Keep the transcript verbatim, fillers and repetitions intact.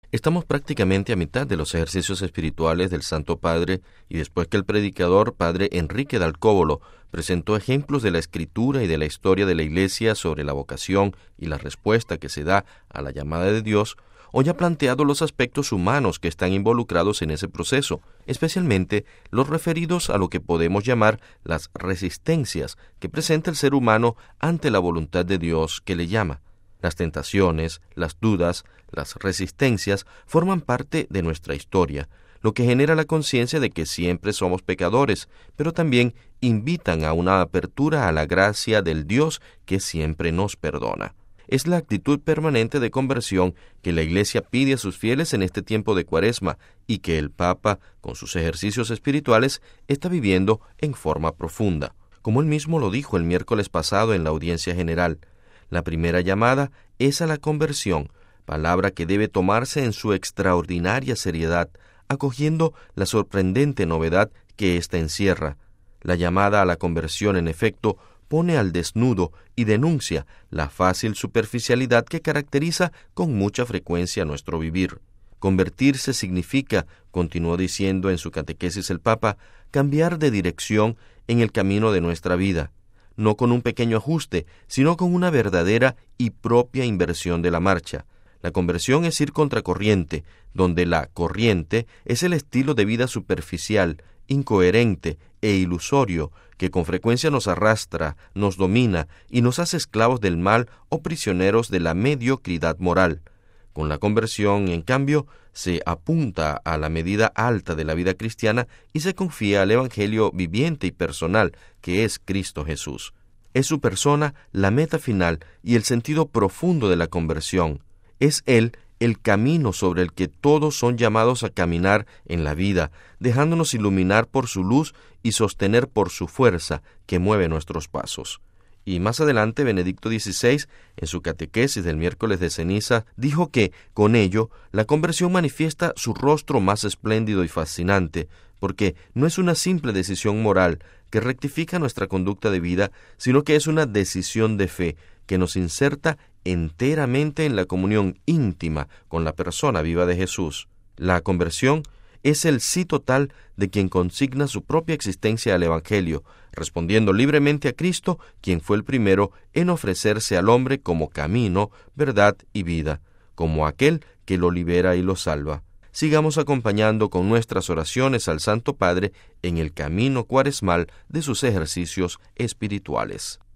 Estamos prácticamente a mitad de los ejercicios espirituales del Santo Padre y después que el predicador Padre Enrique Dalcóbolo presentó ejemplos de la Escritura y de la historia de la Iglesia sobre la vocación y la respuesta que se da a la llamada de Dios, hoy ha planteado los aspectos humanos que están involucrados en ese proceso, especialmente los referidos a lo que podemos llamar las resistencias que presenta el ser humano ante la voluntad de Dios que le llama. Las tentaciones, las dudas, las resistencias forman parte de nuestra historia, lo que genera la conciencia de que siempre somos pecadores, pero también invitan a una apertura a la gracia del Dios que siempre nos perdona. Es la actitud permanente de conversión que la Iglesia pide a sus fieles en este tiempo de Cuaresma y que el Papa, con sus ejercicios espirituales, está viviendo en forma profunda. Como él mismo lo dijo el miércoles pasado en la audiencia general, la primera llamada es a la conversión, palabra que debe tomarse en su extraordinaria seriedad, acogiendo la sorprendente novedad que ésta encierra. La llamada a la conversión, en efecto, pone al desnudo y denuncia la fácil superficialidad que caracteriza con mucha frecuencia nuestro vivir. Convertirse significa, continuó diciendo en su catequesis el Papa, cambiar de dirección en el camino de nuestra vida, no con un pequeño ajuste, sino con una verdadera y propia inversión de la marcha. La conversión es ir contracorriente, donde la corriente es el estilo de vida superficial, incoherente e ilusorio que con frecuencia nos arrastra, nos domina y nos hace esclavos del mal o prisioneros de la mediocridad moral. Con la conversión, en cambio, se apunta a la medida alta de la vida cristiana y se confía al Evangelio viviente y personal, que es Cristo Jesús. Es su persona la meta final y el sentido profundo de la conversión. Es Él el camino sobre el que todos son llamados a caminar en la vida, dejándonos iluminar por su luz y sostener por su fuerza que mueve nuestros pasos. Y más adelante, Benedicto dieciséis, en su catequesis del miércoles de ceniza, dijo que, con ello, la conversión manifiesta su rostro más espléndido y fascinante, porque no es una simple decisión moral que rectifica nuestra conducta de vida, sino que es una decisión de fe que nos inserta enteramente en la comunión íntima con la persona viva de Jesús. La conversión es el sí total de quien consigna su propia existencia al Evangelio, respondiendo libremente a Cristo, quien fue el primero en ofrecerse al hombre como camino, verdad y vida, como aquel que lo libera y lo salva. Sigamos acompañando con nuestras oraciones al Santo Padre en el camino cuaresmal de sus ejercicios espirituales.